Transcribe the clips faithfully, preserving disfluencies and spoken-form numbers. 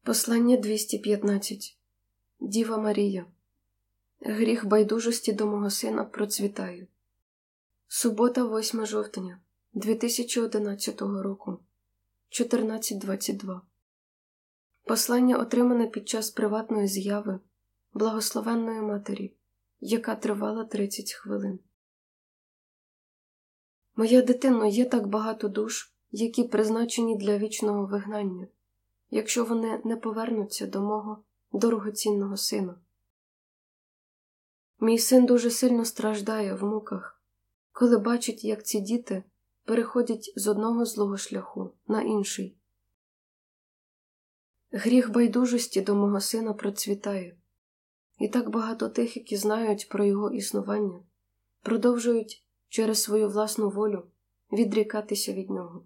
Послання двісті п'ятнадцять. Діва Марія. Гріх байдужості до мого сина процвітає. Субота, восьме жовтня, дві тисячі одинадцятого року, чотирнадцять двадцять два. Послання отримане під час приватної з'яви Благословенної Матері, яка тривала тридцять хвилин. Моя дитино, є так багато душ, які призначені для вічного вигнання, якщо вони не повернуться до мого дорогоцінного сина. Мій син дуже сильно страждає в муках, коли бачить, як ці діти переходять з одного злого шляху на інший. Гріх байдужості до мого сина процвітає, і так багато тих, які знають про його існування, продовжують через свою власну волю відрікатися від нього.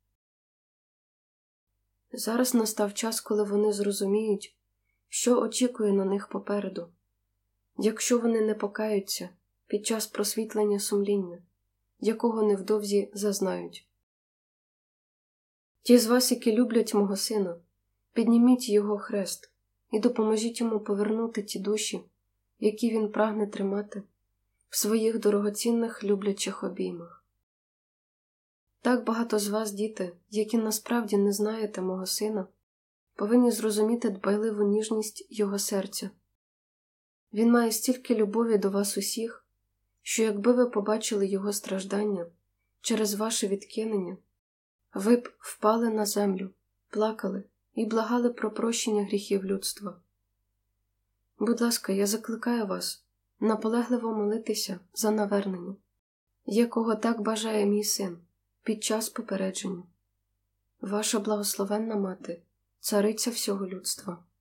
Зараз настав час, коли вони зрозуміють, що очікує на них попереду, якщо вони не покаються під час просвітлення сумління, якого невдовзі зазнають. Ті з вас, які люблять мого сина, підніміть його хрест і допоможіть йому повернути ті душі, які він прагне тримати в своїх дорогоцінних люблячих обіймах. Так багато з вас, діти, які насправді не знаєте мого сина, повинні зрозуміти дбайливу ніжність його серця. Він має стільки любові до вас усіх, що якби ви побачили його страждання через ваше відкинення, ви б впали на землю, плакали і благали про прощення гріхів людства. Будь ласка, я закликаю вас наполегливо молитися за навернення, якого так бажає мій син під час попередження. Ваша благословенна мати, цариця всього людства.